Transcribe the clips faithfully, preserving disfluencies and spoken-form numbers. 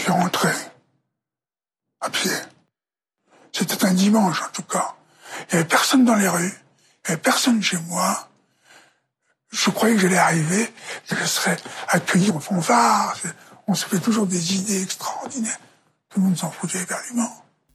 suis rentré à pied. C'était un dimanche, en tout cas. Il n'y avait personne dans les rues, il n'y avait personne chez moi. Je croyais que j'allais arriver, que je serais accueilli en fanfare. On se fait toujours des idées extraordinaires. Tout le monde s'en foutait éperdument.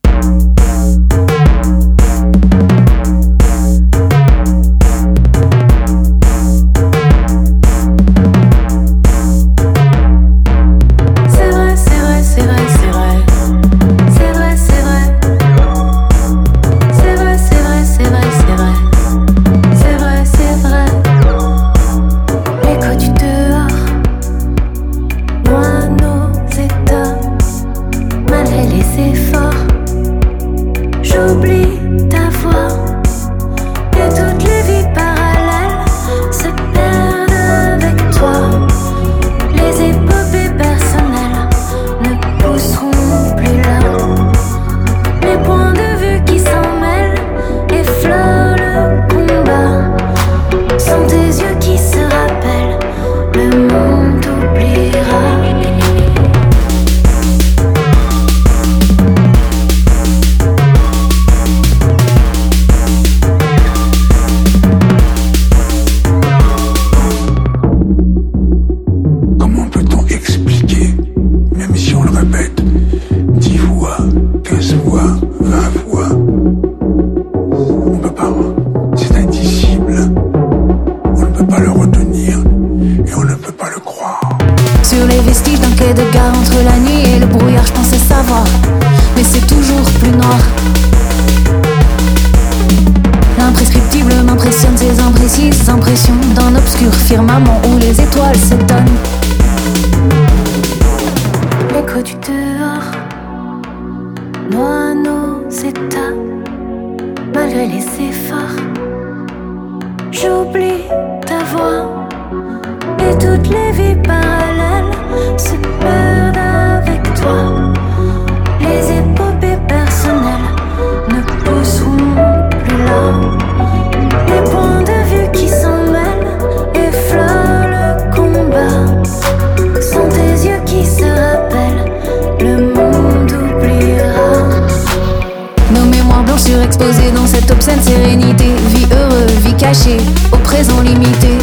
Firmament où les étoiles s'étonnent. L'écho du dehors noie nos états. Malgré les efforts, j'oublie ta voix. Et toutes les vies parallèles se perdent avec toi. Les épopées personnelles ne pousseront plus là. Les points de vue qui s'en mêlent effleurent le combat. Sont tes yeux qui se rappellent, le monde oubliera. Nos mémoires blancs surexposées dans cette obscène sérénité. Vie heureuse, vie cachée, au présent limité.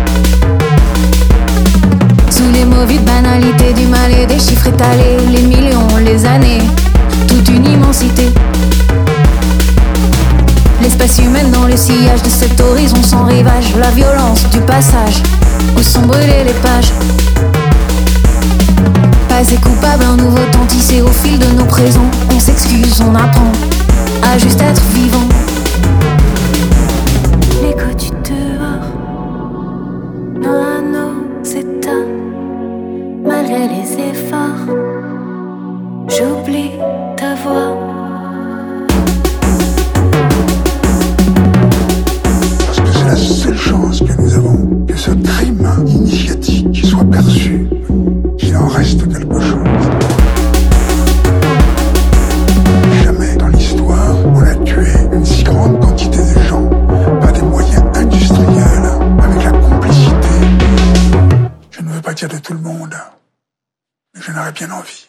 Sous les mots vides banalités du mal et des chiffres étalés. Les millions, les années, toute une immensité. L'espèce humaine dans le sillage de cet horizon sans rivage. La violence du passage, où sont brûlées les pages. Passé coupable, un nouveau temps tissé au fil de nos présents. On s'excuse, on apprend à juste être vivant. L'écho du dehors noie nos états. Malgré les efforts, j'oublie ta voix. La seule chance que nous avons, que ce crime initiatique soit perçu, qu'il en reste quelque chose. Jamais dans l'histoire on a tué une si grande quantité de gens par des moyens industriels, avec la complicité. Je ne veux pas dire de tout le monde, mais j'en aurais bien envie.